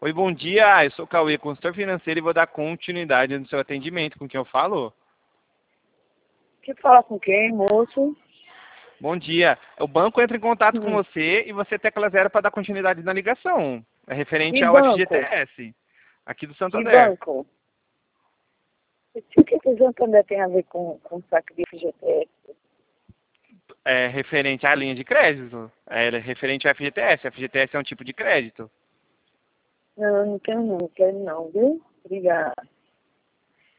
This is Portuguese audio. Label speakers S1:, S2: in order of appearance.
S1: Oi, bom dia. Eu sou o Cauê, consultor financeiro, e vou dar continuidade no seu atendimento. Com quem eu falo?
S2: Quer falar com quem, moço?
S1: Bom dia. O banco entra em contato com
S2: Hum,
S1: você e você tecla 0 para dar continuidade na ligação. É referente
S2: Que
S1: ao
S2: banco?
S1: FGTS, aqui do
S2: Que
S1: Santander.
S2: banco? O que o Santander tem a ver com saque de FGTS?
S1: É referente à linha de crédito. É referente ao FGTS. FGTS é um tipo de crédito.
S2: Não, não quero não, viu? Obrigada.